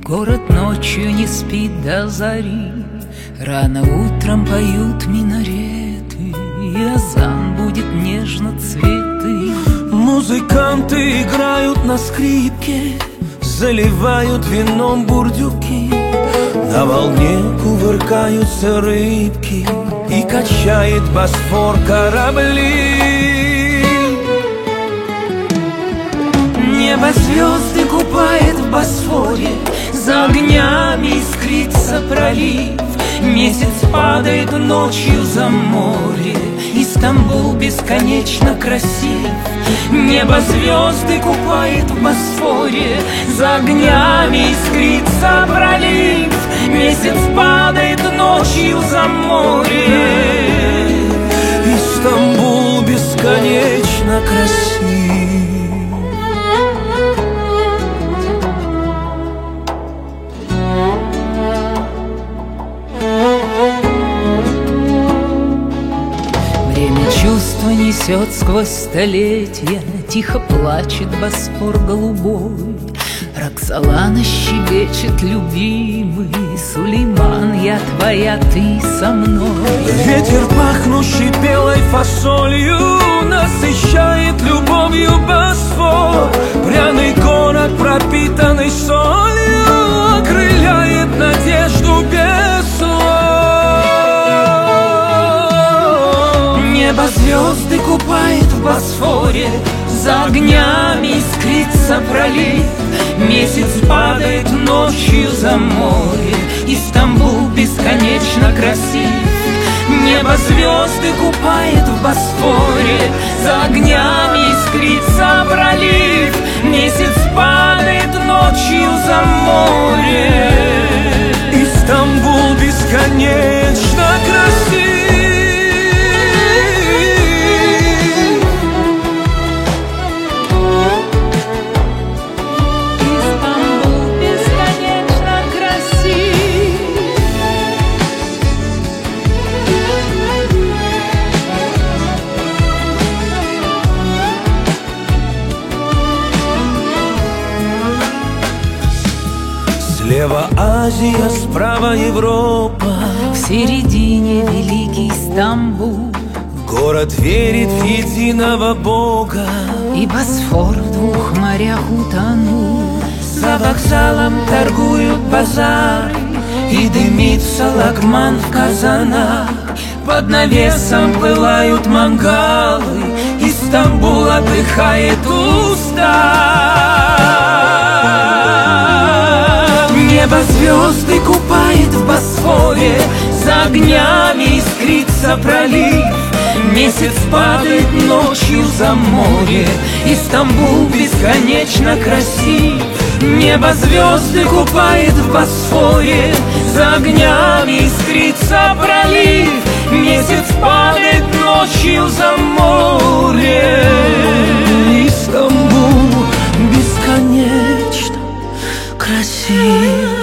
Город ночью не спит до зари, рано утром поют минареты, и азан будет нежно цветы. Музыканты играют на скрипке, заливают вином бурдюки. На волне кувыркаются рыбки, и качает Босфор корабли. Небо звезды купает в Босфоре, за огнями искрится пролив. Месяц падает ночью за море, и Стамбул бесконечно красив. Небо звезды купает в Босфоре, за огнями искрится пролив. Месяц падает ночью за море, и Стамбул бесконечно красив. Время чувства несет сквозь столетия, тихо плачет Босфор голубой. Роксолана щебечет, любимый Сулейман, я твоя, ты со мной. Ветер, пахнущий белой фасолью, насыщает любовью Босфор. Пряный город, пропитанный солью, окрыляет надежду без слов. Небо звезды купает в Босфоре, за огнями искрится пролив. Месяц падает ночью за море, и Стамбул бесконечно красив. Небо звезды купает в Босфоре, за огнями искрится пролив. Месяц падает ночью за море, и Стамбул бесконечно красив. Слева Азия, справа Европа, в середине великий Стамбул. Город верит в единого Бога, и Босфор в двух морях утонул. за вокзалом торгуют базары, и дымится лагман в казанах. Под навесом пылают мангалы, и Стамбул отдыхает устав. Небо звезды купает в Босфоре, за огнями искрится пролив. Месяц падает ночью за море, и Стамбул бесконечно красив. Небо звезды купает в Босфоре, за огнями искрится пролив. Месяц падает ночью за море, и Стамбул бесконечно красив.